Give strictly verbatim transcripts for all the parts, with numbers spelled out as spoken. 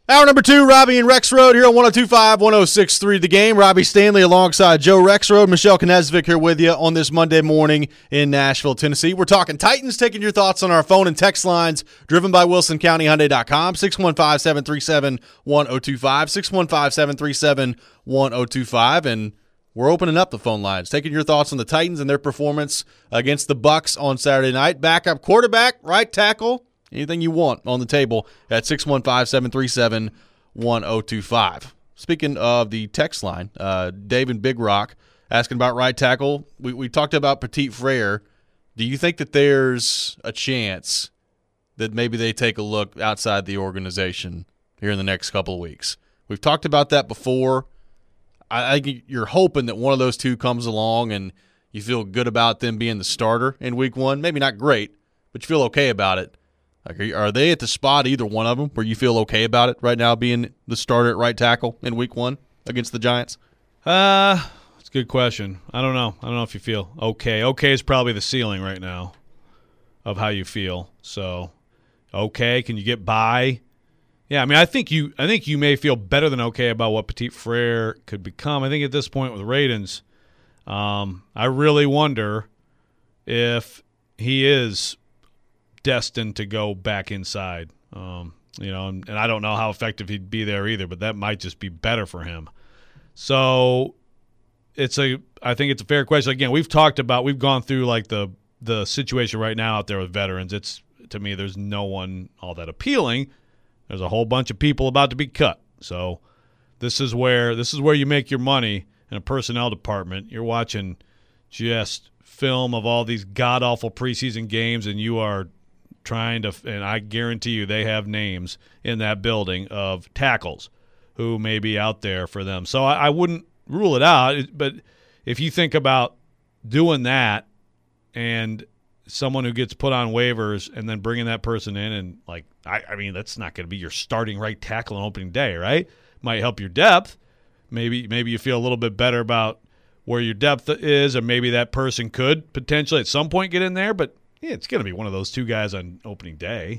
Hour number two, Robbie and Rexroad here on one oh two point five, one oh six point three The Game. Robbie Stanley alongside Joe Rexroad. Michelle Knezvik here with you on this Monday morning in Nashville, Tennessee. We're talking Titans, taking your thoughts on our phone and text lines, driven by Wilson County Hyundai dot com, six one five, seven three seven, one oh two five, six one five, seven three seven, one oh two five, and we're opening up the phone lines, taking your thoughts on the Titans and their performance against the Bucs on Saturday night. Backup quarterback, right tackle, anything you want on the table at six one five, seven three seven, one oh two five. Speaking of the text line, uh, Dave in Big Rock asking about right tackle. We, we talked about Petit Frere. Do you think that there's a chance that maybe they take a look outside the organization here in the next couple of weeks? We've talked about that before. I think you're hoping that one of those two comes along and you feel good about them being the starter in week one. Maybe not great, but you feel okay about it. Like, are they at the spot, either one of them, where you feel okay about it right now being the starter at right tackle in week one against the Giants? Uh, that's a good question. I don't know. I don't know if you feel okay. Okay is probably the ceiling right now of how you feel. So, okay, can you get by? Yeah, I mean, I think you I think you may feel better than okay about what Petit Frere could become. I think at this point with Radunz, um, I really wonder if he is destined to go back inside. Um, you know, and, and I don't know how effective he'd be there either, but that might just be better for him. So it's a I think it's a fair question. Again, we've talked about we've gone through like the the situation right now out there with veterans. It's to me there's no one all that appealing. There's a whole bunch of people about to be cut. So this is where this is where you make your money in a personnel department. You're watching just film of all these god-awful preseason games, and you are trying to – and I guarantee you they have names in that building of tackles who may be out there for them. So I, I wouldn't rule it out, but if you think about doing that and – someone who gets put on waivers and then bringing that person in and, like, I, I mean, that's not going to be your starting right tackle on opening day, right? Might help your depth. Maybe maybe you feel a little bit better about where your depth is, or maybe that person could potentially at some point get in there, but yeah, it's going to be one of those two guys on opening day.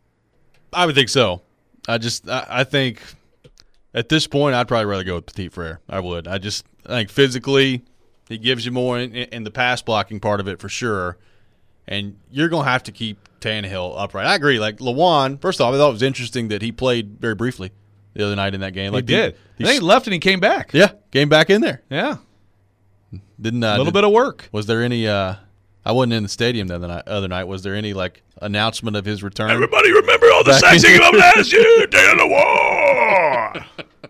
I would think so. I just I, I think at this point I'd probably rather go with Petit Frere. I would. I just I think physically he gives you more in, in the pass blocking part of it for sure. And you're going to have to keep Tannehill upright. I agree. Like, Lewan, first off, I thought it was interesting that he played very briefly the other night in that game. Like he did. The, he left and he came back. Yeah, came back in there. Yeah. Didn't uh, A little did, bit of work. Was there any uh, – I wasn't in the stadium the other night, other night. Was there any, like, announcement of his return? Everybody remember all the sacks he gave up last year? Day of the war.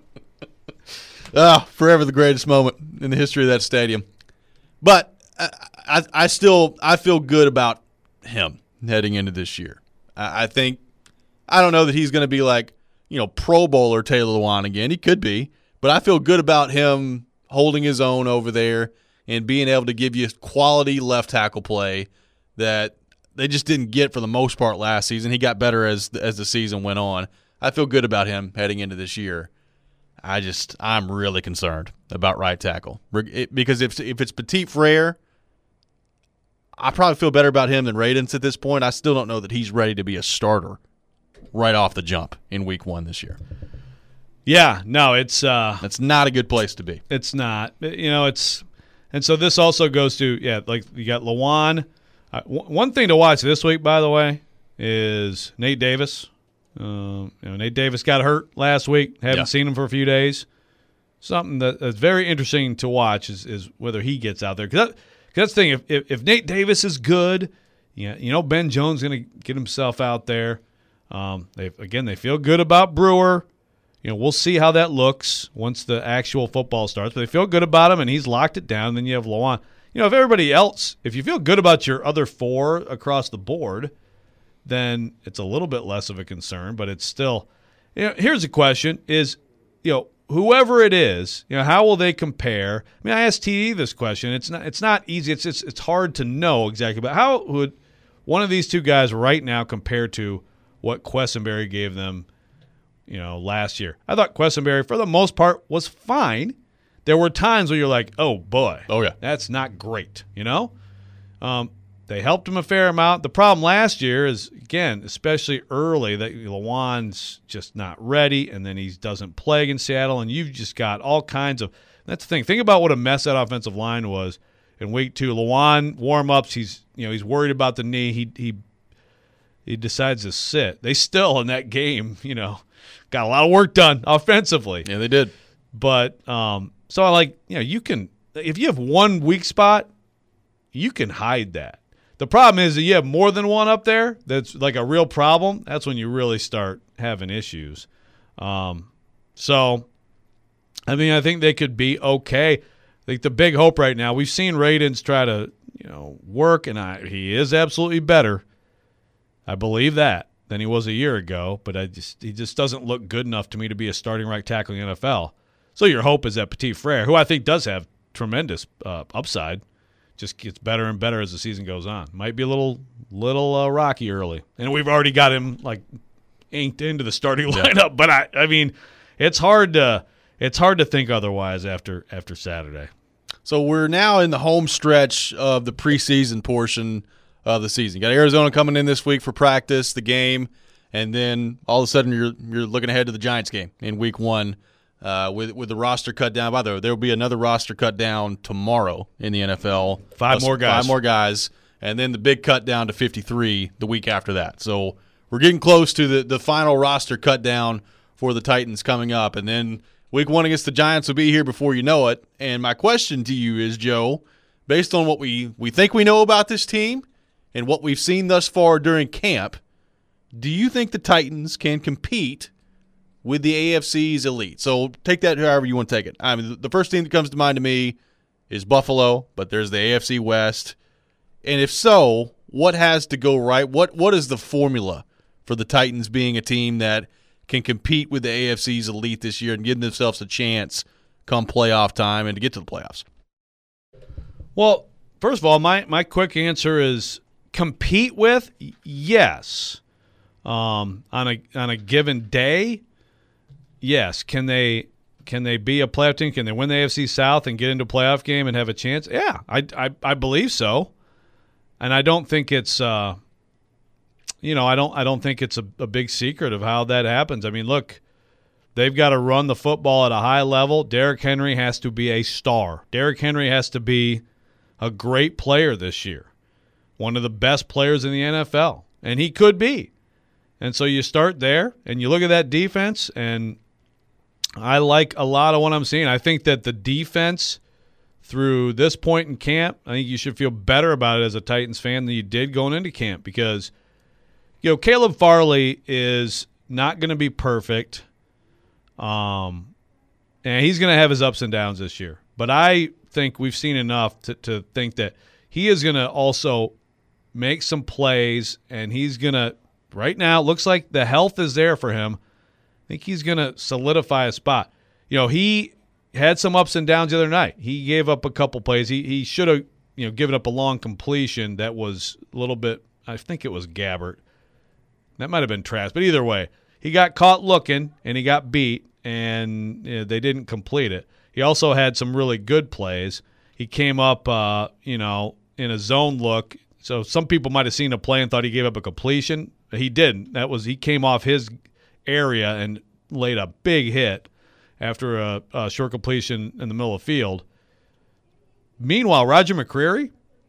Oh, forever the greatest moment in the history of that stadium. But I, I, I still I feel good about him heading into this year. I, I think I don't know that he's going to be like, you know, Pro Bowler Taylor Lewan again. He could be, but I feel good about him holding his own over there and being able to give you quality left tackle play that they just didn't get for the most part last season. He got better as as the season went on. I feel good about him heading into this year. I just I'm really concerned about right tackle because if if it's Petit Frere, I probably feel better about him than Radunz at this point. I still don't know that he's ready to be a starter right off the jump in week one this year. Yeah, no, it's uh, that's not a good place to be. It's not. You know, it's and so this also goes to yeah, like you got Lewan. Uh, w- one thing to watch this week, by the way, is Nate Davis. Um, you know, Nate Davis got hurt last week. Haven't yeah. seen him for a few days. Something that, that's very interesting to watch is, is whether he gets out there. Because that, that's the thing. If, if if Nate Davis is good, yeah, you know Ben Jones is going to get himself out there. Um, they again they feel good about Brewer. You know, we'll see how that looks once the actual football starts. But they feel good about him, and he's locked it down. And then you have Lewan. You know, if everybody else, if you feel good about your other four across the board, then it's a little bit less of a concern, but it's still, you know, here's a question is, you know, whoever it is, you know, how will they compare? I mean, I asked T E this question. It's not, it's not easy. It's, it's, it's hard to know exactly, but how would one of these two guys right now compare to what Quessenberry gave them, you know, last year? I thought Quessenberry, for the most part, was fine. There were times where you're like, oh boy, oh yeah, that's not great, you know? Um, they helped him a fair amount. The problem last year is, again, especially early, that Lewan's just not ready, and then he doesn't play against Seattle, and you've just got all kinds of – that's the thing. Think about what a mess that offensive line was in week two. Lewan, warm-ups, he's you know he's worried about the knee. He he he decides to sit. They still, in that game, you know, got a lot of work done offensively. Yeah, they did. But um, so I like, you know, you can – if you have one weak spot, you can hide that. The problem is that you have more than one up there that's like a real problem. That's when you really start having issues. Um, so, I mean, I think they could be okay. I think the big hope right now, we've seen Radins try to, you know, work, and I, he is absolutely better. I believe that than he was a year ago, but I just he just doesn't look good enough to me to be a starting right tackle in the N F L. So your hope is that Petit Frere, who I think does have tremendous uh, upside, just gets better and better as the season goes on. Might be a little little uh, rocky early. And we've already got him like inked into the starting lineup, yeah. but I I mean, it's hard to it's hard to think otherwise after after Saturday. So we're now in the home stretch of the preseason portion of the season. You got Arizona coming in this week for practice, the game, and then all of a sudden you're you're looking ahead to the Giants game in week one. Uh, with with the roster cut down. By the way, there will be another roster cut down tomorrow in the N F L. Five more guys. Five more guys. And then the big cut down to fifty-three the week after that. So we're getting close to the, the final roster cut down for the Titans coming up. And then week one against the Giants will be here before you know it. And my question to you is, Joe, based on what we, we think we know about this team and what we've seen thus far during camp, do you think the Titans can compete with the A F C's elite? So take that however you want to take it. I mean, the first team that comes to mind to me is Buffalo, but there's the A F C West. And if so, what has to go right? What What is the formula for the Titans being a team that can compete with the A F C's elite this year and give themselves a chance come playoff time and to get to the playoffs? Well, first of all, my, my quick answer is compete with, yes. Um, on a on a given day, yes. Can they can they be a playoff team? Can they win the A F C South and get into a playoff game and have a chance? Yeah, I I, I believe so. And I don't think it's uh, you know, I don't I don't think it's a, a big secret of how that happens. I mean, look, they've got to run the football at a high level. Derrick Henry has to be a star. Derrick Henry has to be a great player this year, one of the best players in the N F L, and he could be. And so you start there, and you look at that defense, and I like a lot of what I'm seeing. I think that the defense through this point in camp, I think you should feel better about it as a Titans fan than you did going into camp because, you know, Caleb Farley is not going to be perfect, um, and he's going to have his ups and downs this year. But I think we've seen enough to, to think that he is going to also make some plays, and he's going to – right now, it looks like the health is there for him. I think he's going to solidify a spot. You know, he had some ups and downs the other night. He gave up a couple plays. He he should have, you know, given up a long completion that was a little bit, I think it was Gabbert. That might have been Trask. But either way, he got caught looking, and he got beat, and you know, they didn't complete it. He also had some really good plays. He came up, uh, you know, in a zone look. So some people might have seen a play and thought he gave up a completion. He didn't. That was he came off his area and laid a big hit after a, a short completion in the middle of the field. Meanwhile, Roger McCreary,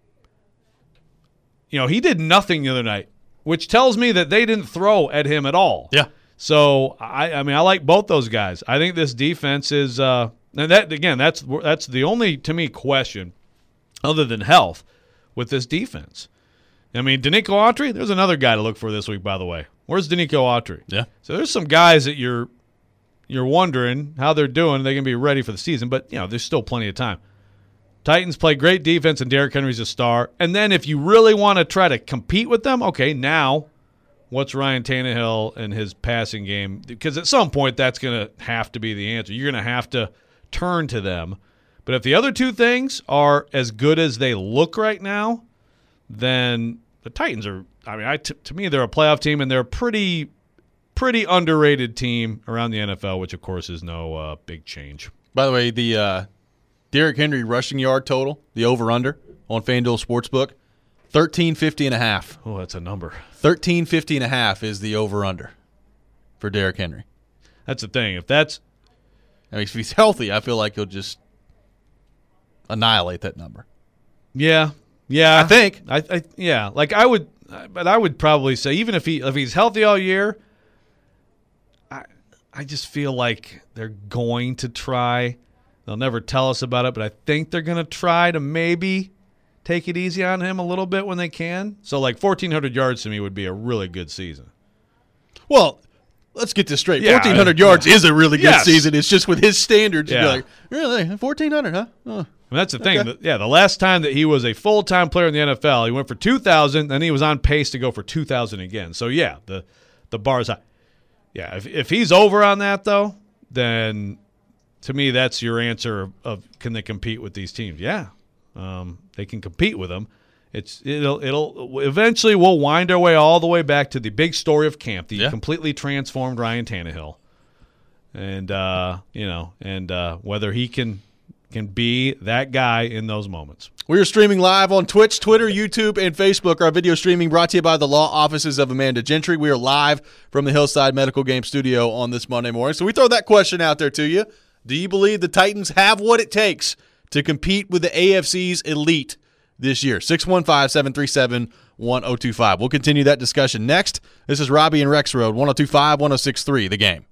you know, he did nothing the other night, which tells me that they didn't throw at him at all. Yeah. So I, I mean, I like both those guys. I think this defense is, uh, and that again, that's that's the only to me question, other than health, with this defense. I mean, Danico Autry, there's another guy to look for this week, by the way. Where's Danico Autry? Yeah. So there's some guys that you're you're wondering how they're doing. They're going to be ready for the season, but, you know, there's still plenty of time. Titans play great defense, and Derrick Henry's a star. And then if you really want to try to compete with them, okay, now what's Ryan Tannehill and his passing game? Because at some point that's going to have to be the answer. You're going to have to turn to them. But if the other two things are as good as they look right now, then the Titans are, I mean, I, t- to me, they're a playoff team, and they're a pretty, pretty underrated team around the N F L, which, of course, is no uh, big change. By the way, the uh, Derrick Henry rushing yard total, the over-under on FanDuel Sportsbook, thirteen fifty and a half. Oh, that's a number. thirteen fifty and a half is the over-under for Derrick Henry. That's the thing. If that's I mean, if he's healthy, I feel like he'll just annihilate that number. Yeah. Yeah. I think. I, I yeah, like I would but I would probably say even if he if he's healthy all year, I I just feel like they're going to try. They'll never tell us about it, but I think they're going to try to maybe take it easy on him a little bit when they can. So like fourteen hundred yards to me would be a really good season. Well, let's get this straight. Yeah, fourteen hundred yards yeah. is a really good Yes. season. It's just with his standards, Yeah. you'd be like, really? fourteen hundred, huh? Oh. I mean, that's the thing. Okay. The- yeah, the last time that he was a full-time player in the N F L, he went for two thousand, then he was on pace to go for two thousand again. So, yeah, the the bar is high. Yeah, if, if he's over on that, though, then to me that's your answer of, of can they compete with these teams? Yeah, um, they can compete with them. It's it'll it'll eventually we'll wind our way all the way back to the big story of camp, the Yeah. completely transformed Ryan Tannehill, and uh, you know, and uh, whether he can can be that guy in those moments. We are streaming live on Twitch, Twitter, YouTube, and Facebook. Our video streaming brought to you by the law offices of Amanda Gentry. We are live from the Hillside Medical Game Studio on this Monday morning. So we throw that question out there to you. Do you believe the Titans have what it takes to compete with the A F C's elite this year? six one five, seven three seven, one oh two five. We'll continue that discussion next. This is Robbie and Rex Road, one oh two five, one oh six three, The Game.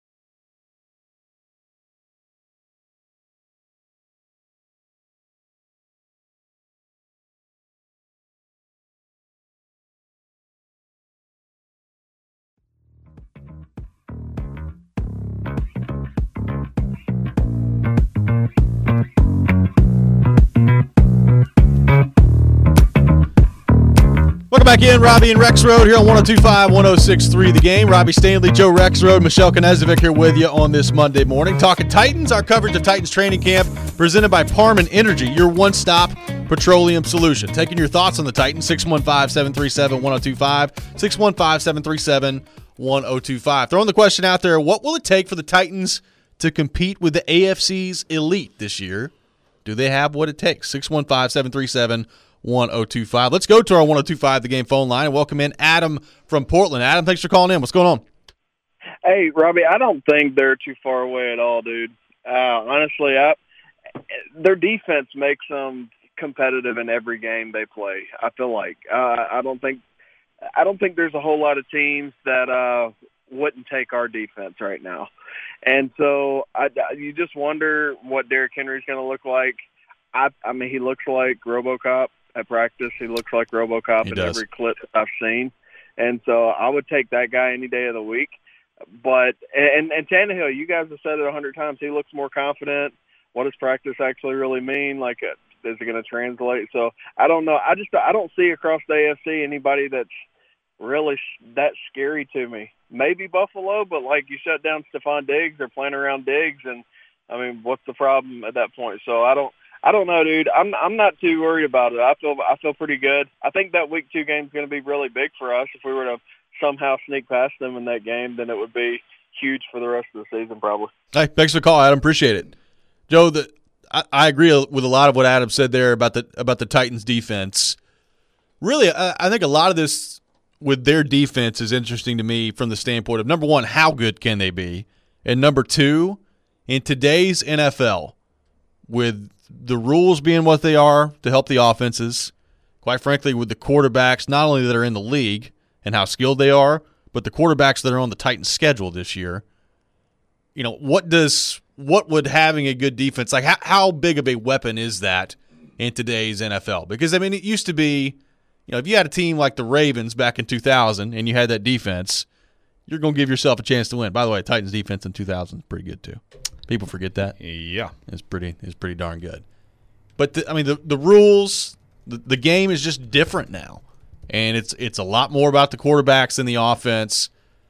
Welcome back in, Robbie and Rex Road here on one oh two five, one oh six three, The Game. Robbie Stanley, Joe Rex Road, Michelle Knezovic here with you on this Monday morning. Talking Titans, our coverage of Titans training camp presented by Parman Energy, your one-stop petroleum solution. Taking your thoughts on the Titans, six one five, seven three seven, one oh two five, six one five, seven three seven, one oh two five. Throwing the question out there, what will it take for the Titans to compete with the A F C's elite this year? Do they have what it takes? six one five, seven three seven, one oh two five. Let's go to our one oh two five The Game phone line and welcome in Adam from Portland. Adam, thanks for calling in. What's going on? Hey, Robbie, I don't think they're too far away at all, dude. Uh, honestly, I, their defense makes them competitive in every game they play. I feel like uh, I don't think I don't think there's a whole lot of teams that uh, wouldn't take our defense right now, and so I, you just wonder what Derrick Henry's going to look like. I, I mean, he looks like RoboCop at practice. He looks like RoboCop He in does. every clip I've seen, and so I would take that guy any day of the week. But and and Tannehill, you guys have said it a hundred times. He looks more confident. What does practice actually really mean? Like, uh, is it going to translate? So I don't know. I just I don't see across the A F C anybody that's really sh- that scary to me. Maybe Buffalo, but like you shut down Stephon Diggs, they're playing around Diggs, and I mean, what's the problem at that point? So I don't. I don't know, dude. I'm I'm not too worried about it. I feel I feel pretty good. I think that week two game is going to be really big for us. If we were to somehow sneak past them in that game, then it would be huge for the rest of the season, probably. Hey, thanks for the call, Adam. Appreciate it. Joe, the, I, I agree with a lot of what Adam said there about the about the Titans' defense. Really, I, I think a lot of this with their defense is interesting to me from the standpoint of, number one, how good can they be? And number two, in today's N F L, with the rules being what they are to help the offenses, quite frankly, with the quarterbacks not only that are in the league and how skilled they are, but the quarterbacks that are on the Titans schedule this year, you know, what does what would having a good defense, like how, how big of a weapon is that in today's N F L? Because, I mean, it used to be, you know, if you had a team like the Ravens back in two thousand and you had that defense, you're going to give yourself a chance to win. By the way, Titans defense in two thousand is pretty good too. People forget that. Yeah. It's pretty it's pretty darn good. But, the, I mean, the, the rules, the, the game is just different now. And it's it's a lot more about the quarterbacks than the offense.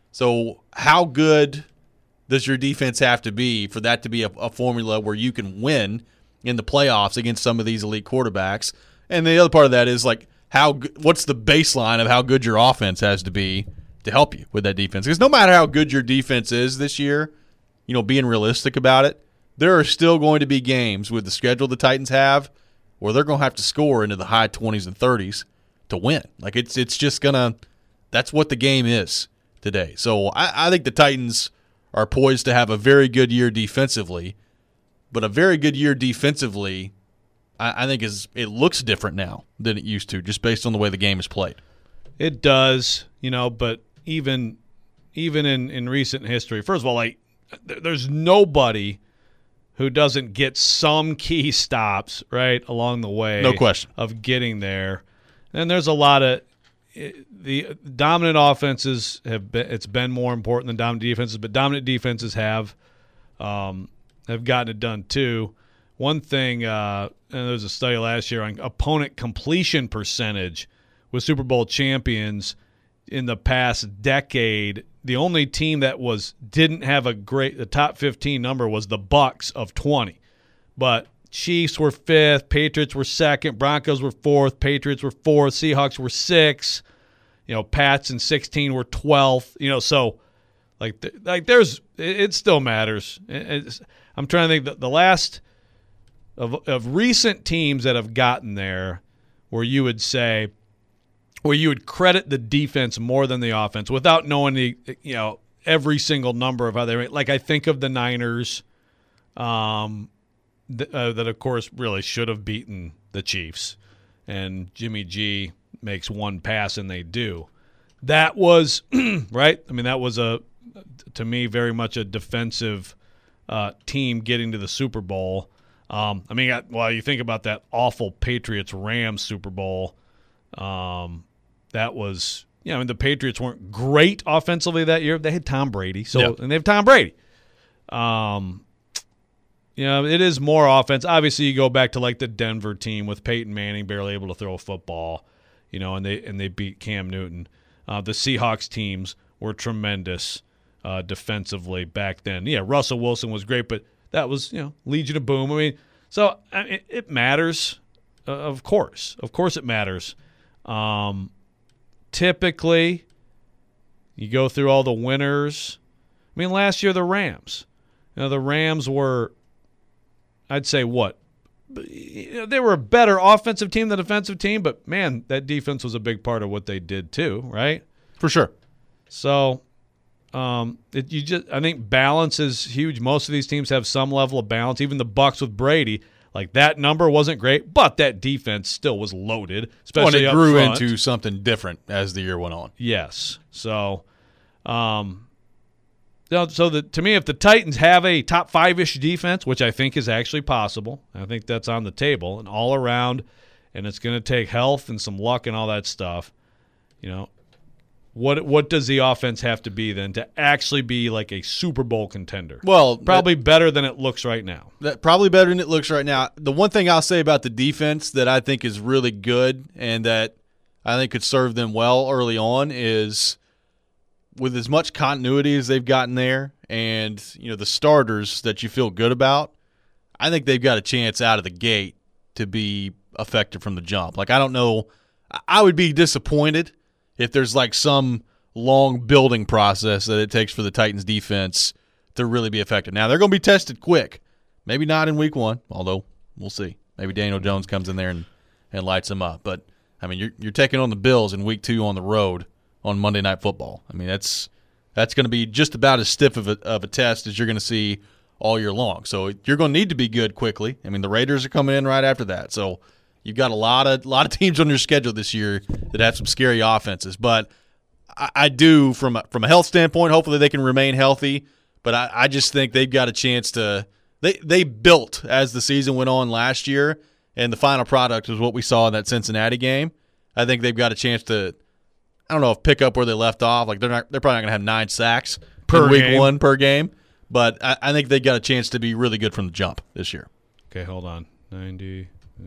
So how good does your defense have to be for that to be a, a formula where you can win in the playoffs against some of these elite quarterbacks? And the other part of that is, like, how what's the baseline of how good your offense has to be to help you with that defense? Because no matter how good your defense is this year, you know, being realistic about it, there are still going to be games with the schedule the Titans have where they're going to have to score into the high twenties and thirties to win. Like it's it's just gonna that's what the game is today. So I, I think the Titans are poised to have a very good year defensively, but a very good year defensively, I, I think is it looks different now than it used to, just based on the way the game is played. It does, you know, but even even in, in recent history, first of all, like there's nobody who doesn't get some key stops right along the way. No question. Of getting there. And there's a lot of the dominant offenses have been. It's been more important than dominant defenses, but dominant defenses have um, have gotten it done too. One thing, uh, and there was a study last year on opponent completion percentage with Super Bowl champions in the past decade. The only team that was didn't have a great the top fifteen number was the Bucs of twenty, but Chiefs were fifth, Patriots were second, Broncos were fourth, Patriots were fourth, Seahawks were sixth, you know, Pats in sixteen were twelfth, you know, so like like there's it, it still matters. It's, I'm trying to think the, the last of of recent teams that have gotten there where you would say where you would credit the defense more than the offense without knowing the you know every single number of how they like I think of the Niners um th- uh, that of course really should have beaten the Chiefs, and Jimmy G makes one pass and they do. That was right. I mean that was a to me very much a defensive uh, team getting to the Super Bowl. Um, I mean, well, you think about that awful Patriots-Rams Super Bowl. Um, that was, you know, I mean, the Patriots weren't great offensively that year. They had Tom Brady, so yeah. and they have Tom Brady. Um, you know, it is more offense. Obviously, you go back to like the Denver team with Peyton Manning barely able to throw a football, you know, and they and they beat Cam Newton. Uh, the Seahawks teams were tremendous uh, defensively back then. Yeah, Russell Wilson was great, but that was, you know, Legion of Boom. I mean, so I mean, it matters, uh, of course. Of course it matters. Um, typically, you go through all the winners. I mean, last year the Rams. You know, the Rams were, I'd say what? You know, they were a better offensive team than defensive team, but, man, that defense was a big part of what they did too, right? For sure. So Um, it, you just, I think balance is huge. Most of these teams have some level of balance. Even the Bucs with Brady, like that number wasn't great, but that defense still was loaded. Especially well, and it grew front. into something different as the year went on. Yes. So, um, so the, to me, if the Titans have a top five-ish defense, which I think is actually possible, I think that's on the table, and all around, and it's going to take health and some luck and all that stuff. You know. What what does the offense have to be then to actually be like a Super Bowl contender? Well, probably that, better than it looks right now. That probably better than it looks right now. The one thing I'll say about the defense that I think is really good and that I think could serve them well early on is with as much continuity as they've gotten there and, you know, the starters that you feel good about, I think they've got a chance out of the gate to be effective from the jump. Like, I don't know. I would be disappointed if there's like some long building process that it takes for the Titans defense to really be effective. Now, they're going to be tested quick. Maybe not in week one, although we'll see. Maybe Daniel Jones comes in there and, and lights them up. But, I mean, you're you're taking on the Bills in week two on the road on Monday Night Football. I mean, that's that's going to be just about as stiff of a, of a test as you're going to see all year long. So you're going to need to be good quickly. I mean, the Raiders are coming in right after that. So you've got a lot of lot of teams on your schedule this year that have some scary offenses. But I, I do, from a, from a health standpoint, hopefully they can remain healthy. But I, I just think they've got a chance to they, – they built as the season went on last year, and the final product was what we saw in that Cincinnati game. I think they've got a chance to – I don't know if pick up where they left off. Like they're not they're probably not going to have nine sacks per in week game. one per game. But I, I think they got a chance to be really good from the jump this year. Okay, hold on. ninety uh,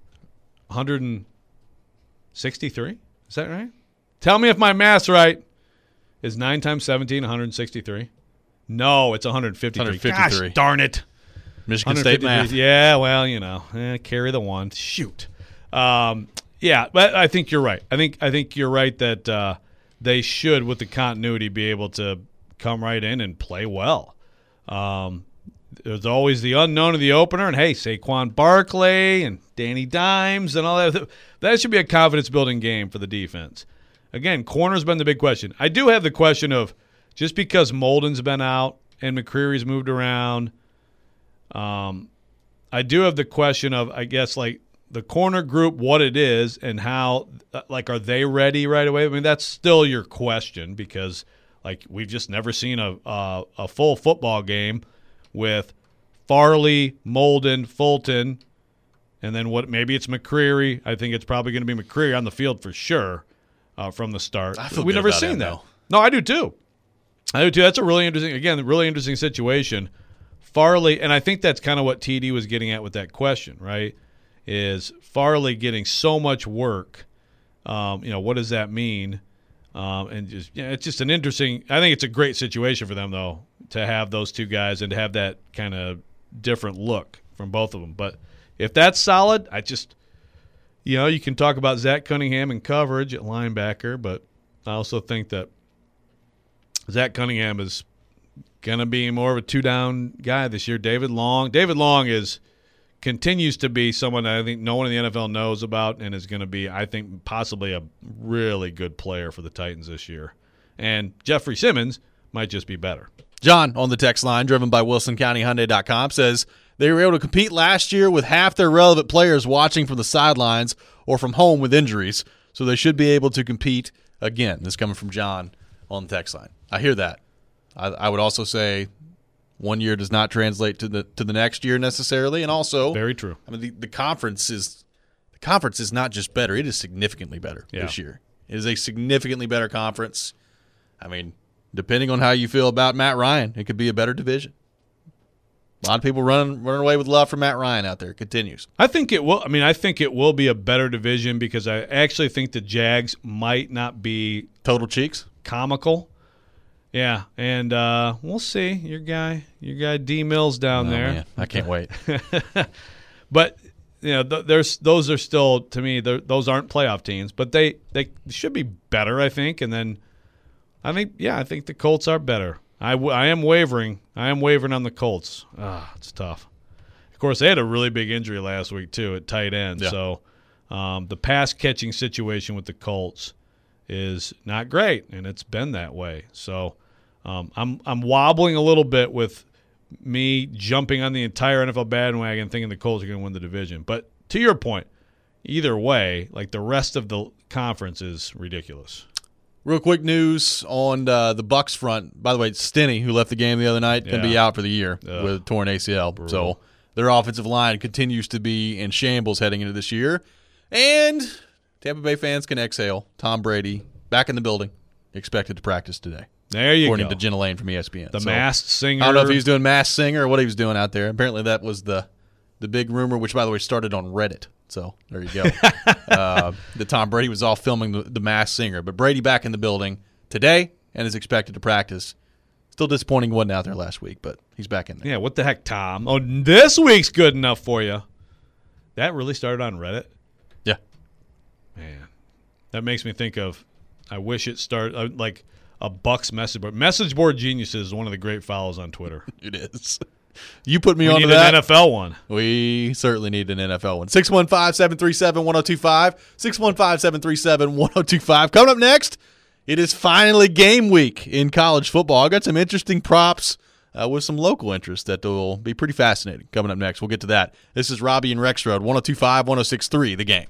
one hundred sixty-three? Is that right? Tell me if my math's right. Is nine times seventeen one hundred sixty-three? No, it's one hundred fifty-three. one hundred fifty-three. Gosh darn it. Michigan State math. Yeah, well, you know, eh, carry the one. Shoot. Um, yeah, but I think you're right. I think I think you're right that uh, they should, with the continuity, be able to come right in and play well. Um, there's always the unknown of the opener, and hey, Saquon Barkley and Danny Dimes and all that. That should be a confidence-building game for the defense. Again, corner's been the big question. I do have the question of just because Molden's been out and McCreary's moved around, um, I do have the question of, I guess, like the corner group, what it is and how, like, are they ready right away? I mean, that's still your question because, like, we've just never seen a a, a full football game with Farley, Molden, Fulton, and then what? Maybe it's McCreary. I think it's probably going to be McCreary on the field for sure uh, from the start. I feel We've good never about seen him, that. though. No, I do too. I do too. That's a really interesting, again, really interesting situation. Farley, and I think that's kind of what T D was getting at with that question, right? Is Farley getting so much work? Um, you know, what does that mean? Um, and just, yeah, it's just an interesting. I think it's a great situation for them, though, to have those two guys and to have that kind of different look from both of them. But if that's solid, I just, you know, you can talk about Zach Cunningham in coverage at linebacker, but I also think that Zach Cunningham is going to be more of a two-down guy this year. David Long, David Long is continues to be someone that I think no one in the N F L knows about and is going to be, I think, possibly a really good player for the Titans this year. And Jeffrey Simmons might just be better. John on the text line, driven by Wilson County Hyundai dot com, says they were able to compete last year with half their relevant players watching from the sidelines or from home with injuries, so they should be able to compete again. This is coming from John on the text line. I hear that. I, I would also say one year does not translate to the to the next year necessarily, and also very true. I mean, the, the conference is the conference is not just better; it is significantly better yeah. this year. It is a significantly better conference. I mean, depending on how you feel about Matt Ryan, it could be a better division. A lot of people running running away with love for Matt Ryan out there. It continues. I think it will. I mean, I think it will be a better division because I actually think the Jags might not be Total cheeks. comical. Yeah, and uh, we'll see. Your guy, your guy D Mills down Oh, there. man. I can't wait. But you know, th- there's those are still to me. Those aren't playoff teams, but they they should be better, I think. And then I think, yeah, I think the Colts are better. I, w- I am wavering. I am wavering on the Colts. Ah, it's tough. Of course, they had a really big injury last week too at tight end. Yeah. So um, the pass catching situation with the Colts is not great, and it's been that way. So. Um, I'm I'm wobbling a little bit with me jumping on the entire N F L bandwagon thinking the Colts are going to win the division. But to your point, either way, like the rest of the conference is ridiculous. Real quick news on uh, the Bucks front. By the way, Stinney, who left the game the other night, going to Yeah. be out for the year Ugh. with a torn A C L. Brutal. So their offensive line continues to be in shambles heading into this year. And Tampa Bay fans can exhale. Tom Brady back in the building, expected to practice today. There you According go. to Jenna Lane from E S P N. The So, masked singer. I don't know if he was doing Masked Singer or what he was doing out there. Apparently that was the the big rumor, which, by the way, started on Reddit. So there you go. uh, that Tom Brady was all filming the, the Masked Singer. But Brady back in the building today and is expected to practice. Still disappointing he wasn't out there last week, but he's back in there. Yeah, what the heck, Tom? Oh, this week's good enough for you. That really started on Reddit? Yeah. Man, that makes me think of, I wish it started, uh, like, a Bucks message board. Message Board Geniuses is one of the great follows on Twitter. It is. You put me We on need that. an N F L one. We certainly need an N F L one. six one five, seven three seven, one oh two five. six one five, seven three seven, one oh two five. Coming up next, it is finally game week in college football. I got some interesting props uh, with some local interest that will be pretty fascinating. Coming up next, we'll get to that. This is Robbie and Rexroad, one oh two five, one oh six three, The Game.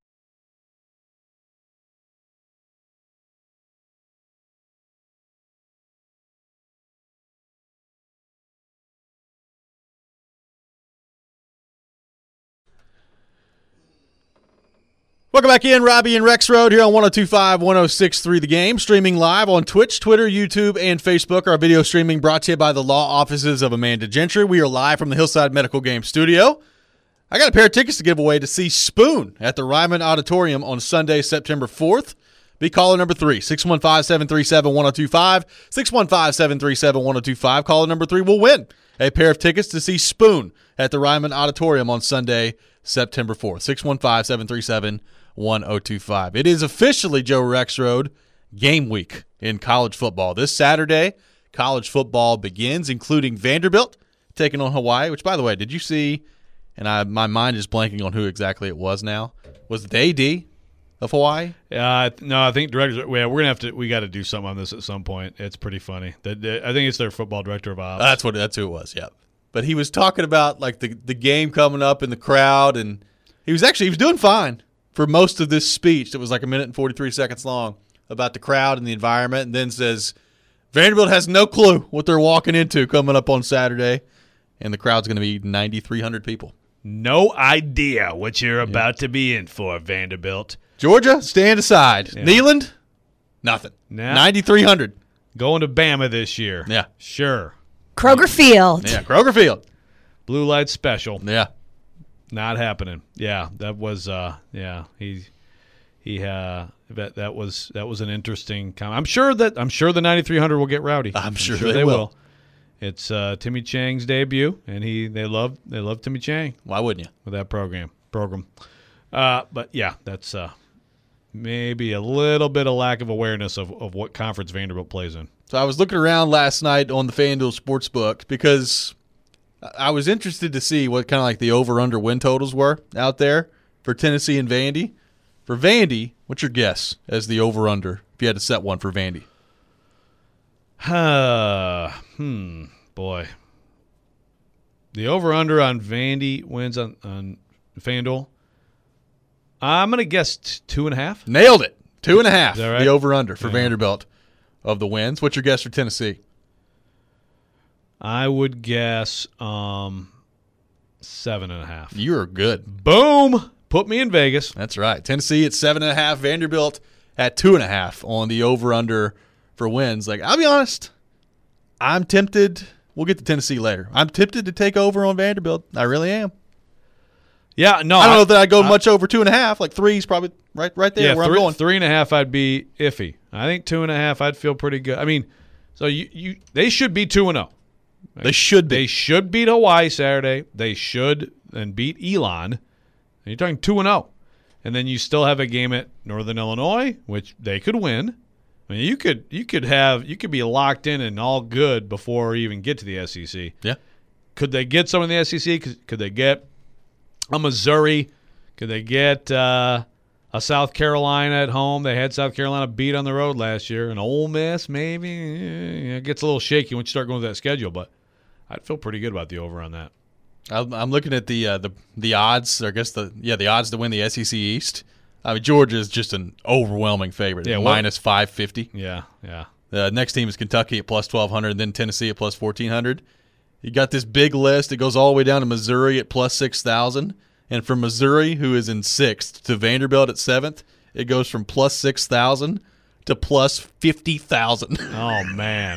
Welcome back in, Robbie and Rexroad here on one oh two five, one oh six three The Game. Streaming live on Twitch, Twitter, YouTube, and Facebook. Our video streaming brought to you by the law offices of Amanda Gentry. We are live from the Hillside Medical Game Studio. I got a pair of tickets to give away to see Spoon at the Ryman Auditorium on Sunday, September fourth. Be caller number three, six one five, seven three seven, one oh two five, six one five, seven three seven, one oh two five. Caller number three will win a pair of tickets to see Spoon at the Ryman Auditorium on Sunday, September fourth. six one five, seven three seven, one oh two five. It is officially, Joe Rexroad, game week in college football. This Saturday, college football begins, including Vanderbilt taking on Hawaii, which, by the way, did you see, and I my mind is blanking on who exactly it was now, was it the A D of Hawaii? Uh, no, I think directors. Yeah, we're gonna have to. We got to do something on this at some point. It's pretty funny. The, the, I think it's their football director of ops. That's what. That's who it was. Yeah. But he was talking about like the the game coming up in the crowd, and he was actually he was doing fine for most of this speech that was like a minute and forty-three seconds long about the crowd and the environment, and then says Vanderbilt has no clue what they're walking into coming up on Saturday, and the crowd's going to be ninety-three hundred people. No idea what you're yeah. about to be in for, Vanderbilt. Georgia, stand aside. Yeah. Neyland, nothing. Nah. ninety-three hundred. Going to Bama this year. Yeah. Sure. Kroger Field. Yeah, Kroger Field. Blue light special. Yeah. Not happening. Yeah, that was uh yeah, he he uh that that was that was an interesting comment. I'm sure that I'm sure the ninety-three hundred will get rowdy. I'm, I'm sure, sure they, they will. will. It's uh, Timmy Chang's debut, and he they love they love Timmy Chang. Why wouldn't you? With that program program. Uh, but yeah, that's uh, maybe a little bit of lack of awareness of, of what conference Vanderbilt plays in. So I was looking around last night on the FanDuel Sportsbook because I was interested to see what kind of like the over-under win totals were out there for Tennessee and Vandy. For Vandy, what's your guess as the over-under if you had to set one for Vandy? Uh, hmm, boy. The over-under on Vandy wins on, on FanDuel, I'm going to guess t- two and a half. Nailed it. Two and a half, right? The over-under for yeah. Vanderbilt of the wins. What's your guess for Tennessee? I would guess um, seven and a half. You're good. Boom. Put me in Vegas. That's right. Tennessee at seven and a half. Vanderbilt at two and a half on the over-under for wins. Like, I'll be honest, I'm tempted. We'll get to Tennessee later. I'm tempted to take over on Vanderbilt. I really am. Yeah, no. I don't I, know that I'd go I, much over two and a half. Like three's probably right right there yeah, where three, I'm going. Three and a half, I'd be iffy. I think two and a half, I'd feel pretty good. I mean, so you, you they should be two and zero. They should be. They should beat Hawaii Saturday. They should and beat Elon. And you're talking two and zero, and then you still have a game at Northern Illinois, which they could win. I mean, you could you could have you could be locked in and all good before you even get to the S E C. Yeah. Could they get someone in the S E C? Could, could they get a Missouri? Could they get uh, a South Carolina at home? They had South Carolina beat on the road last year. An Ole Miss, maybe. Yeah, it gets a little shaky when you start going with that schedule, but I'd feel pretty good about the over on that. I'm looking at the uh, the the odds. Or I guess the yeah the odds to win the S E C East. I mean, Georgia is just an overwhelming favorite. Yeah, minus five fifty. Yeah, yeah. The next team is Kentucky at plus twelve hundred, and then Tennessee at plus fourteen hundred. You got this big list. It goes all the way down to Missouri at plus six thousand. And from Missouri, who is in sixth, to Vanderbilt at seventh, it goes from plus six thousand to plus fifty thousand. Oh, man.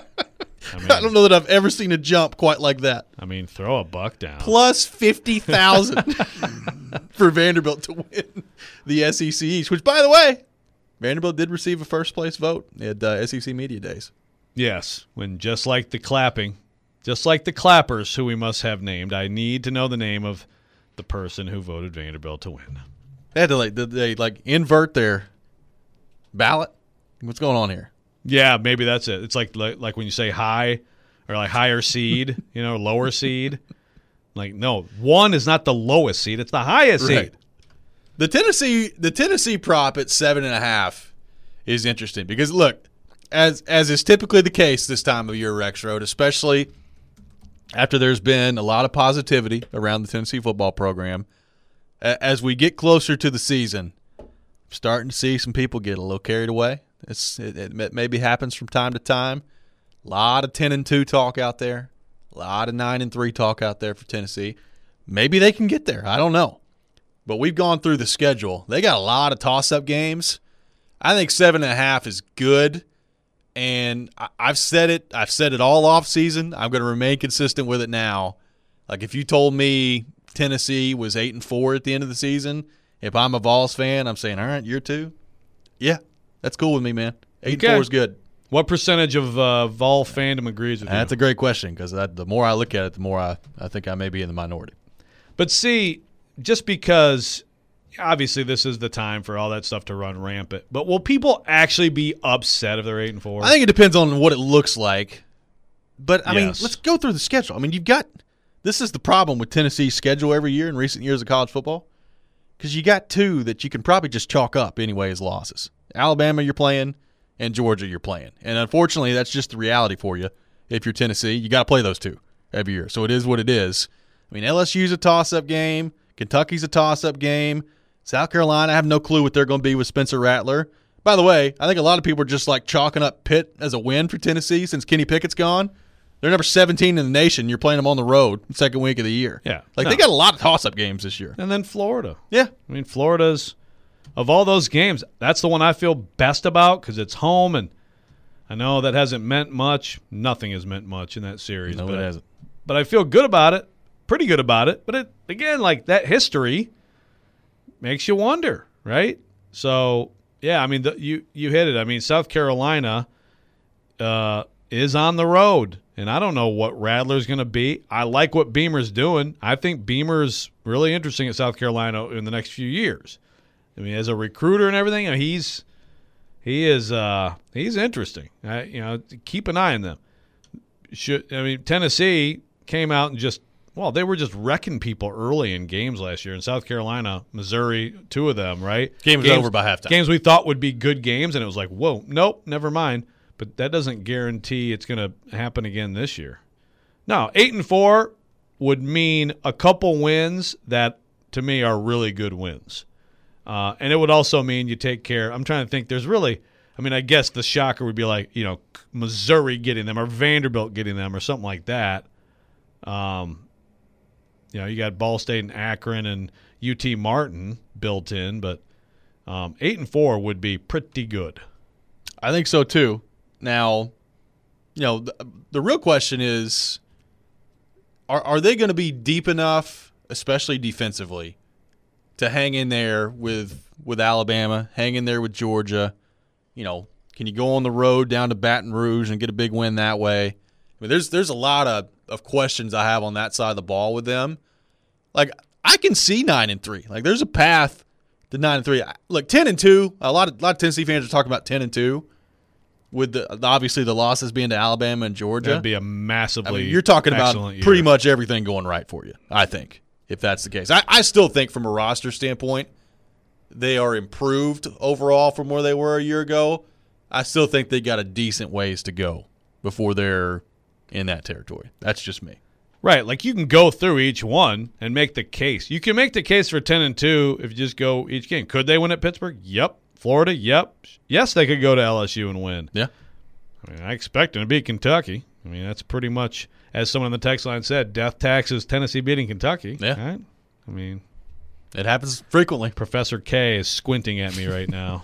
I, mean, I don't know that I've ever seen a jump quite like that. I mean, throw a buck down. Plus fifty thousand for Vanderbilt to win the S E C East, which, by the way, Vanderbilt did receive a first-place vote at uh, S E C Media Days. Yes, when just like the clapping, just like the clappers who we must have named, I need to know the name of the person who voted Vanderbilt to win. They had to, like, did they, like, invert their ballot? What's going on here? Yeah, maybe that's it. It's like like, like when you say high or like higher seed, you know, lower seed. Like, no, one is not the lowest seed; it's the highest Right. seed. The Tennessee, the Tennessee prop at seven and a half is interesting because look, as as is typically the case this time of year, Rex Road, especially after there's been a lot of positivity around the Tennessee football program, as we get closer to the season, I'm starting to see some people get a little carried away. It's, it, it maybe happens from time to time. A lot of ten and two talk out there. A lot of nine and three talk out there for Tennessee. Maybe they can get there. I don't know. But we've gone through the schedule. They got a lot of toss-up games. I think seven and a half is good. And I, I've said it. I've said it all off season. I'm going to remain consistent with it now. Like if you told me Tennessee was eight and four at the end of the season, if I'm a Vols fan, I'm saying, all right, year two. Yeah. That's cool with me, man. Eight Okay. and four is good. What percentage of uh, Vol fandom agrees with That's you? a great question because the more I look at it, the more I, I think I may be in the minority. But see, just because obviously this is the time for all that stuff to run rampant, but will people actually be upset if they're eight and four? I think it depends on what it looks like But, I Yes. mean, let's go through the schedule. I mean, you've got – this is the problem with Tennessee's schedule every year in recent years of college football, because you got two that you can probably just chalk up anyway as losses. Alabama you're playing and Georgia you're playing. And unfortunately, that's just the reality for you. If you're Tennessee, you got to play those two every year. So it is what it is. I mean, L S U's a toss-up game. Kentucky's a toss-up game. South Carolina, I have no clue what they're going to be with Spencer Rattler. By the way, I think a lot of people are just like chalking up Pitt as a win for Tennessee since Kenny Pickett's gone. They're number seventeen in the nation. You're playing them on the road second week of the year. Yeah. Like No. they got a lot of toss-up games this year. And then Florida. Yeah. I mean, Florida's, of all those games, that's the one I feel best about because it's home, and I know that hasn't meant much. Nothing has meant much in that series. No, but it hasn't. But I feel good about it, pretty good about it. But, it again, like that history makes you wonder, right? So, yeah, I mean, the, you, you hit it. I mean, South Carolina uh, is on the road. And I don't know what Rattler's going to be. I like what Beamer's doing. I think Beamer's really interesting at South Carolina in the next few years. I mean, as a recruiter and everything, he's he is uh, he's interesting. I, you know, keep an eye on them. Should I mean Tennessee came out and just well, they were just wrecking people early in games last year. In South Carolina, Missouri, two of them, right? Game was games, over by halftime. Games we thought would be good games, and it was like, whoa, nope, never mind. But that doesn't guarantee it's going to happen again this year. Now, eight and four would mean a couple wins that, to me, are really good wins. Uh, and it would also mean you take care. I'm trying to think. There's really, I mean, I guess the shocker would be like, you know, Missouri getting them or Vanderbilt getting them or something like that. Um, you know, you got Ball State and Akron and U T Martin built in, but um, eight and four would be pretty good. I think so too. Now, you know, the, the real question is, are are they going to be deep enough, especially defensively, to hang in there with with Alabama, hang in there with Georgia? You know, can you go on the road down to Baton Rouge and get a big win that way? I mean, there's there's a lot of, of questions I have on that side of the ball with them. Like, I can see nine and three. Like, there's a path to nine and three. Look, ten and two. A lot of a lot of Tennessee fans are talking about ten and two. With the obviously the losses being to Alabama and Georgia. That'd be a massively I mean, you're talking about year. pretty much everything going right for you, I think, if that's the case. I, I still think from a roster standpoint, they are improved overall from where they were a year ago. I still think they got a decent ways to go before they're in that territory. That's just me. Right, like you can go through each one and make the case. You can make the case for ten and two if you just go each game. Could they win at Pittsburgh? Yep. Florida? Yep. Yes, they could go to L S U and win. Yeah. I mean, I expect them to beat Kentucky. I mean, that's pretty much, as someone in the text line said, death taxes Tennessee beating Kentucky. Yeah. Right? I mean, it happens frequently. Professor K is squinting at me right now.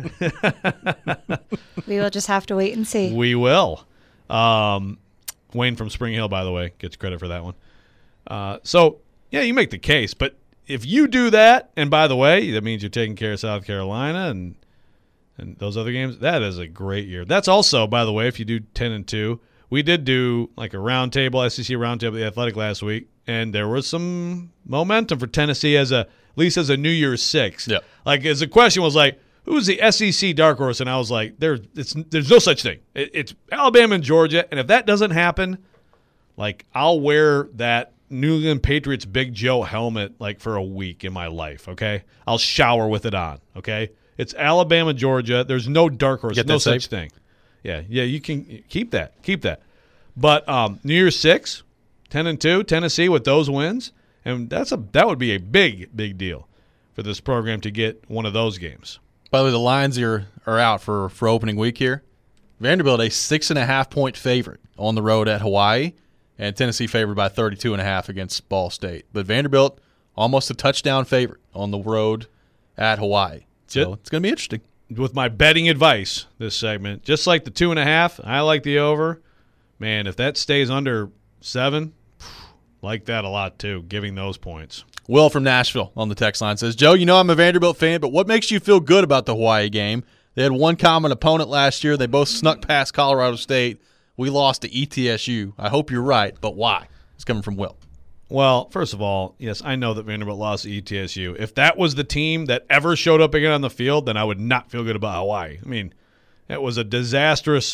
We will just have to wait and see. We will. Um, Wayne from Spring Hill, by the way, gets credit for that one. Uh, so, yeah, you make the case. But if you do that, and by the way, that means you're taking care of South Carolina and and those other games, that is a great year. That's also, by the way, if you do ten and two, we did do like a roundtable, S E C roundtable, the Athletic last week, and there was some momentum for Tennessee as a, at least as a New Year's Six. Yeah. Like, as the question was like, who's the S E C dark horse? And I was like, there, it's, there's no such thing. It, it's Alabama and Georgia, and if that doesn't happen, like, I'll wear that New England Patriots Big Joe helmet like for a week in my life, okay? I'll shower with it on, okay? It's Alabama, Georgia. There's no dark horse, Get no that such saved? thing. Yeah, yeah, you can keep that. Keep that. But um, New Year's Six, ten and two, Tennessee with those wins, and that's a that would be a big, big deal for this program to get one of those games. By the way, the lines are, are out for, for opening week here. Vanderbilt, a six and a half point favorite on the road at Hawaii, and Tennessee favored by thirty-two and a half against Ball State. But Vanderbilt, almost a touchdown favorite on the road at Hawaii. So it's going to be interesting. With my betting advice this segment, just like the two and a half, I like the over. Man, if that stays under seven, like that a lot too, giving those points. Will from Nashville on the text line says, Joe, you know I'm a Vanderbilt fan, but what makes you feel good about the Hawaii game? They had one common opponent last year. They both snuck past Colorado State. We lost to E T S U. I hope you're right, but why? It's coming from Will. Well, first of all, yes, I know that Vanderbilt lost to E T S U. If that was the team that ever showed up again on the field, then I would not feel good about Hawaii. I mean, it was a disastrous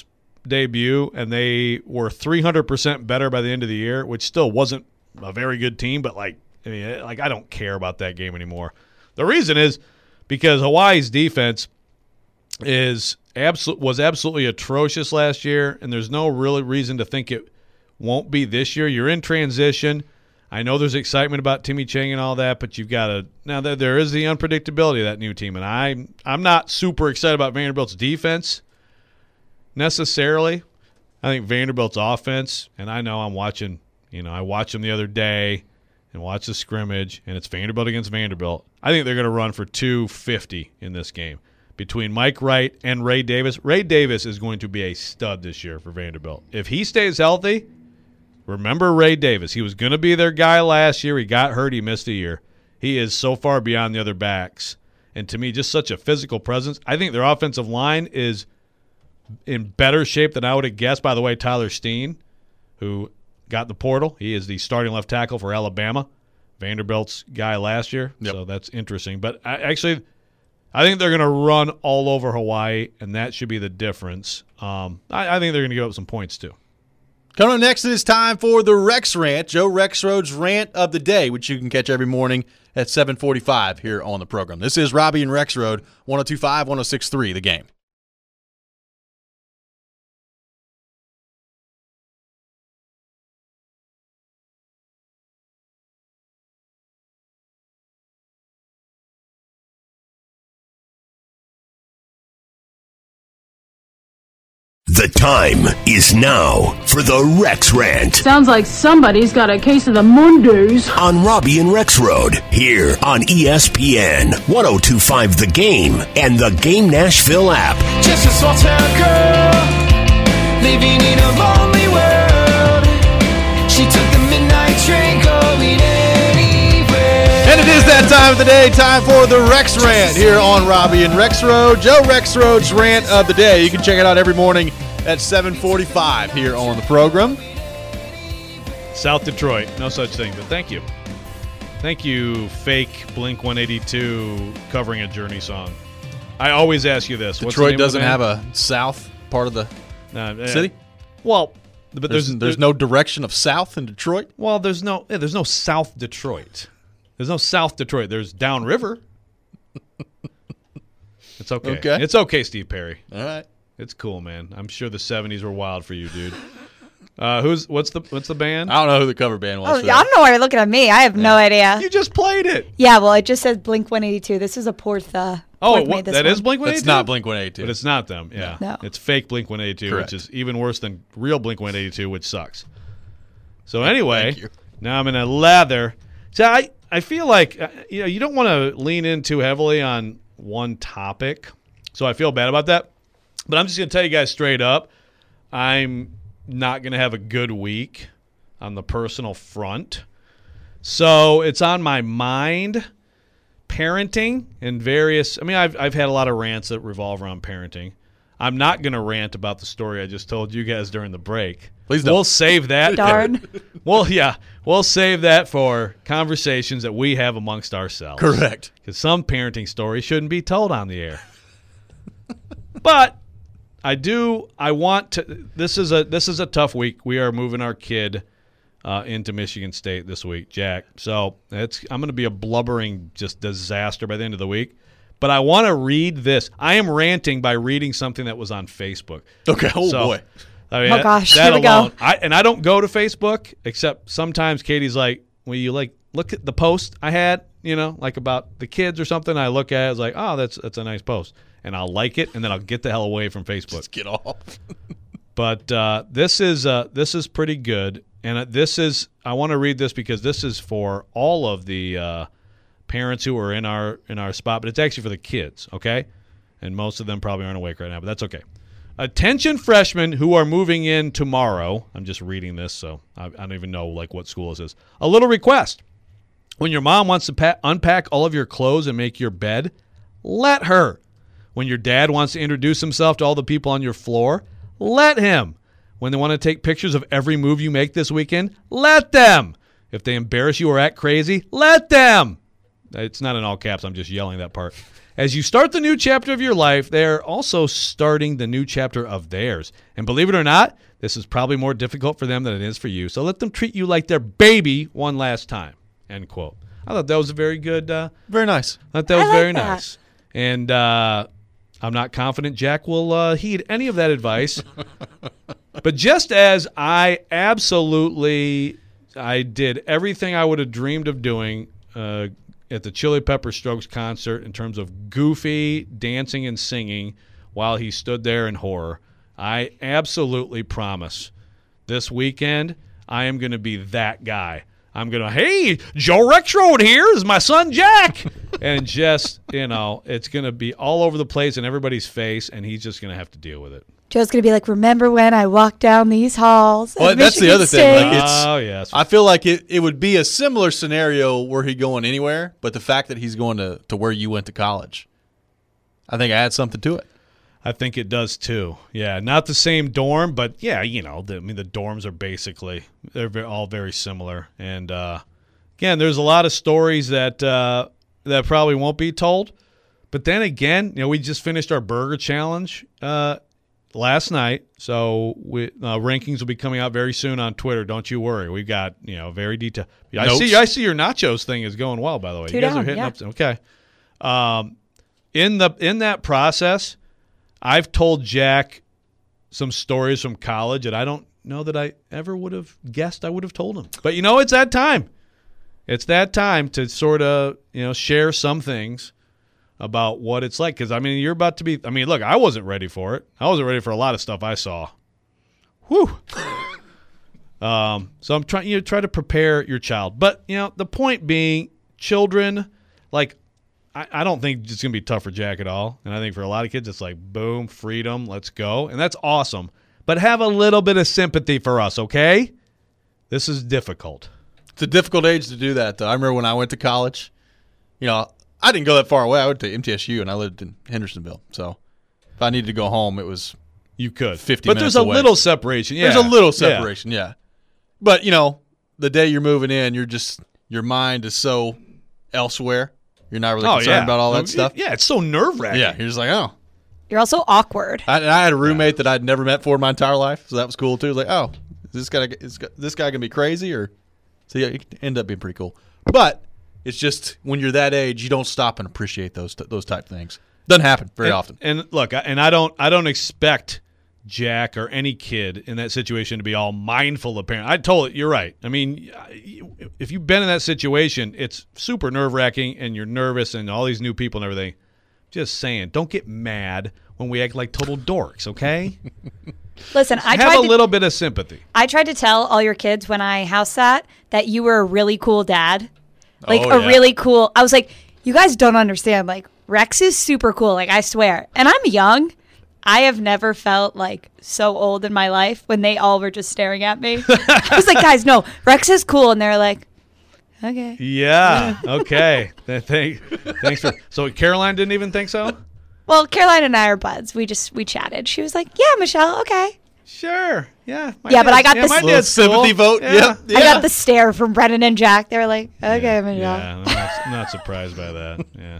debut, and they were three hundred percent better by the end of the year, which still wasn't a very good team, but like I mean, like I don't care about that game anymore. The reason is because Hawaii's defense is absolute was absolutely atrocious last year, and there's no real reason to think it won't be this year. You're in transition. I know there's excitement about Timmy Chang and all that, but you've got to now there there is the unpredictability of that new team, and I'm I'm not super excited about Vanderbilt's defense necessarily. I think Vanderbilt's offense, and I know I'm watching. You know, I watched them the other day and watched the scrimmage, and it's Vanderbilt against Vanderbilt. I think they're going to run for two fifty in this game between Mike Wright and Ray Davis. Ray Davis is going to be a stud this year for Vanderbilt. If he stays healthy, remember Ray Davis. He was going to be their guy last year. He got hurt. He missed a year. He is so far beyond the other backs. And to me, just such a physical presence. I think their offensive line is in better shape than I would have guessed. By the way, Tyler Steen, who got the portal. He is the starting left tackle for Alabama, Vanderbilt's guy last year. Yep. So that's interesting. But I, actually, I think they're going to run all over Hawaii, and that should be the difference. Um, I, I think they're going to give up some points too. Coming up next, it is time for the Rex Rant, Joe Rexrode's Rant of the Day, which you can catch every morning at seven forty-five here on the program. This is Robbie and Rexrode, one oh two point five, one oh six point three, The Game. The time is now for the Rex Rant. Sounds like somebody's got a case of the Mondays. On Robbie and Rexrode, here on E S P N, one oh two point five The Game, and the Game Nashville app. Just a small town girl, living in a lonely world. She took the midnight train, going anywhere. And it is that time of the day, time for the Rex Rant here on Robbie and Rexrode. Joe Rexrode's Rant of the Day. You can check it out every morning at seven forty-five here on the program. South Detroit, no such thing, but thank you. Thank you, fake Blink one eighty-two covering a Journey song. I always ask you this. What's Detroit the name doesn't of the have a south part of the no, city? Well, but there's, there's, there's no direction of south in Detroit? Well, there's no yeah, there's no South Detroit. There's no South Detroit. There's downriver. It's okay. Okay. It's okay, Steve Perry. All right. It's cool, man. I'm sure the seventies were wild for you, dude. Uh, who's what's the what's the band? I don't know who the cover band was. Oh, I don't know why you're looking at me. I have yeah. no idea. You just played it. Yeah, well, it just says Blink one eighty-two. This is a Portha. Oh, what, that one. is Blink one eighty-two? It's not Blink one eighty-two. But it's not them, yeah. No. It's fake Blink one eighty-two, Correct. Which is even worse than real Blink one eighty-two, which sucks. So anyway, you. now I'm in a lather. So I, I feel like uh, you know you don't want to lean in too heavily on one topic. So I feel bad about that. But I'm just going to tell you guys straight up, I'm not going to have a good week on the personal front. So it's on my mind, parenting and various – I mean, I've, I've had a lot of rants that revolve around parenting. I'm not going to rant about the story I just told you guys during the break. Please don't. We'll save that. Darn. Well, yeah, we'll save that for conversations that we have amongst ourselves. Correct. Because some parenting stories shouldn't be told on the air. But I do. I want to. This is a this is a tough week. We are moving our kid uh, into Michigan State this week, Jack. So it's I'm going to be a blubbering just disaster by the end of the week. But I want to read this. I am ranting by reading something that was on Facebook. Okay. Oh so, boy. I mean, oh gosh. That, that Here we alone, go. I, and I don't go to Facebook except sometimes Katie's like, "Will you like look at the post I had? You know, like about the kids or something." I look at it, it's like, "Oh, that's that's a nice post." And I'll like it, and then I'll get the hell away from Facebook. Just get off. But uh, this is uh, this is pretty good, and uh, this is I want to read this because this is for all of the uh, parents who are in our in our spot, but it's actually for the kids, okay? And most of them probably aren't awake right now, but that's okay. Attention freshmen who are moving in tomorrow. I'm just reading this, so I, I don't even know like what school this is. A little request: when your mom wants to pa- unpack all of your clothes and make your bed, let her. When your dad wants to introduce himself to all the people on your floor, let him. When they want to take pictures of every move you make this weekend, let them. If they embarrass you or act crazy, let them. It's not in all caps. I'm just yelling that part. As you start the new chapter of your life, they're also starting the new chapter of theirs. And believe it or not, this is probably more difficult for them than it is for you. So let them treat you like their baby one last time, end quote. I thought that was a very good. Uh, very nice. I thought that was I like very that. nice. And uh, I'm not confident Jack will uh, heed any of that advice. But just as I absolutely, I did everything I would have dreamed of doing uh, at the Chili Pepper Strokes concert in terms of goofy dancing and singing while he stood there in horror, I absolutely promise this weekend I am going to be that guy. I'm going to, hey, Joe Rexrode here is my son Jack. And just, you know, it's going to be all over the place in everybody's face, and he's just going to have to deal with it. Joe's going to be like, remember when I walked down these halls? Well, at that's the Michigan other State?" thing. Like, it's, oh, yes. I feel like it, it would be a similar scenario were he going anywhere, but the fact that he's going to, to where you went to college, I think adds something to it. I think it does too. Yeah, not the same dorm, but yeah, you know, the, I mean, the dorms are basically they're very, all very similar. And uh, again, there's a lot of stories that uh, that probably won't be told. But then again, you know, we just finished our burger challenge uh, last night, so we, uh, rankings will be coming out very soon on Twitter. Don't you worry. We've got you know very detailed. I Notes. see. I see your nachos thing is going well. By the way, Two you guys down, are hitting yeah. up. Okay. Um, in the in that process. I've told Jack some stories from college that I don't know that I ever would have guessed I would have told him. But, you know, it's that time. It's that time to sort of, you know, share some things about what it's like. Because, I mean, you're about to be – I mean, look, I wasn't ready for it. I wasn't ready for a lot of stuff I saw. Whew. um, so I'm trying – you know, try to prepare your child. But, you know, the point being, children, like – I don't think it's going to be tough for Jack at all. And I think for a lot of kids, it's like, boom, freedom, let's go. And that's awesome. But have a little bit of sympathy for us, okay? This is difficult. It's a difficult age to do that, though. I remember when I went to college, you know, I didn't go that far away. I went to M T S U, and I lived in Hendersonville. So if I needed to go home, it was You could. fifty but minutes there's a away. little separation. Yeah. There's a little Yeah. separation, yeah. But, you know, the day you're moving in, you're just – your mind is so elsewhere. You're not really Oh, concerned yeah. about all that No, stuff. Yeah, it's so nerve-wracking. Yeah, you're just like, oh. You're also awkward. I, and I had a roommate that I'd never met before my entire life, so that was cool too. Like, oh, is this guy is this guy gonna be crazy or? So yeah, it ended up being pretty cool. But it's just when you're that age, you don't stop and appreciate those those type things. Doesn't happen very and, often. And look, I- and I don't I don't expect Jack or any kid in that situation to be all mindful of parent. I told it, you're right. I mean, if you've been in that situation, it's super nerve-wracking and you're nervous and all these new people and everything. Just saying, don't get mad when we act like total dorks, okay? Listen, I Have tried a to, little bit of sympathy. I tried to tell all your kids when I house sat that you were a really cool dad. Like Oh, a yeah. really cool. I was like, you guys don't understand. Like Rex is super cool. Like I swear. And I'm young. I have never felt like so old in my life when they all were just staring at me. I was like, guys, no, Rex is cool. And they're like, okay. Yeah, okay. Th- Thank, thanks for. So Caroline didn't even think so? Well, Caroline and I are buds. We just, we chatted. She was like, yeah, Michelle, okay. Sure. Yeah. my Yeah, but I dad's- got yeah, this- my Little dad's sympathy cool. vote. Yeah. Yep. Yeah. I got the stare from Brennan and Jack. They were like, okay, Michelle. Yeah, I'm not, I'm not surprised by that. Yeah.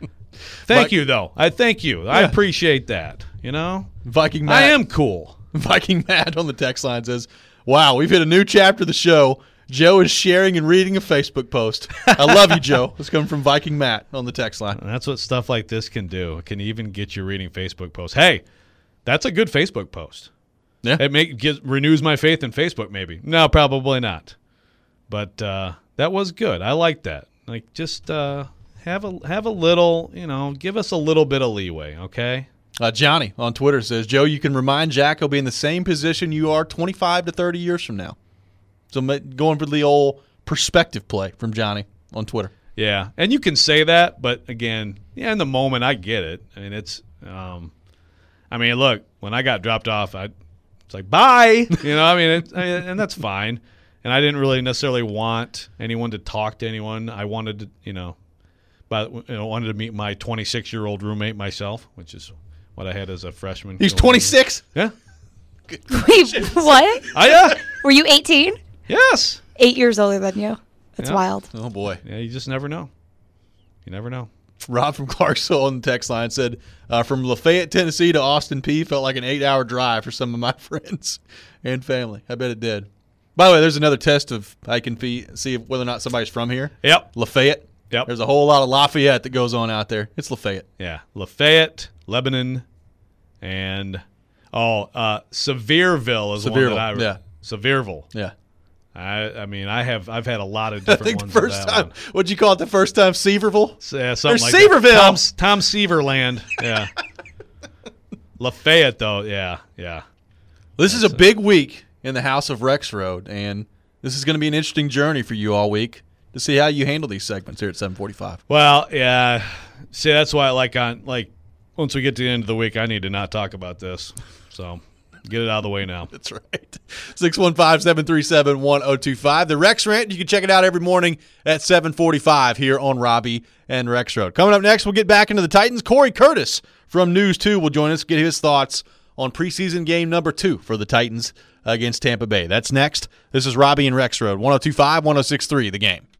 Thank But- you, though. I thank you. I Yeah. appreciate that. You know, Viking Matt, I am cool. Viking Matt on the text line says, "Wow, we've hit a new chapter of the show. Joe is sharing and reading a Facebook post. I love you, Joe." It's coming from Viking Matt on the text line. And that's what stuff like this can do. It can even get you reading Facebook posts. Hey, that's a good Facebook post. Yeah. It make gives, renews my faith in Facebook. Maybe no, probably not. But uh, that was good. I like that. Like just uh, have a have a little. You know, give us a little bit of leeway. Okay. Uh, Johnny on Twitter says, "Joe, you can remind Jack he'll be in the same position you are twenty-five to thirty years from now." So ma- going for the old perspective play from Johnny on Twitter. Yeah, and you can say that, but again, yeah, in the moment, I get it. I mean, it's, um, I mean, look, when I got dropped off, I, it's like bye, you know. I mean, it, and that's fine. And I didn't really necessarily want anyone to talk to anyone. I wanted to, you know, but you know, wanted to meet my twenty-six-year-old roommate myself, which is what I had as a freshman. He's twenty-six. Yeah. Wait, what? Oh yeah. Were you eighteen? Yes. Eight years older than you. That's Yeah. wild. Oh boy. Yeah, you just never know. You never know. Rob from Clarksville on the text line said, uh, from Lafayette, Tennessee to Austin Peay felt like an eight-hour drive for some of my friends and family. I bet it did. By the way, there's another test of I can see if whether or not somebody's from here. Yep. Lafayette. Yep. There's a whole lot of Lafayette that goes on out there. It's Lafayette. Yeah. Lafayette, Lebanon, and oh, uh, Sevierville is the one that I Sevierville, yeah. Sevierville. Yeah. I I mean I have I've had a lot of I different think the ones. first of that time, one. what'd you call it the first time? Seaverville? So, yeah, something There's like Seaverville. That. Tom, Tom Seaverland. Yeah. Lafayette, though, yeah, yeah. This is a big week in the House of Rex Road, and this is going to be an interesting journey for you all week to see how you handle these segments here at seven forty-five. Well, yeah. See, that's why, like, on like once we get to the end of the week, I need to not talk about this. So get it out of the way now. That's right. six one five, seven three seven, one oh two five. The Rex Rant, you can check it out every morning at seven forty-five here on Robbie and Rex Road. Coming up next, we'll get back into the Titans. Corey Curtis from News two will join us, get his thoughts on preseason game number two for the Titans against Tampa Bay. That's next. This is Robbie and Rex Road, one oh two five, one oh six three, The Game.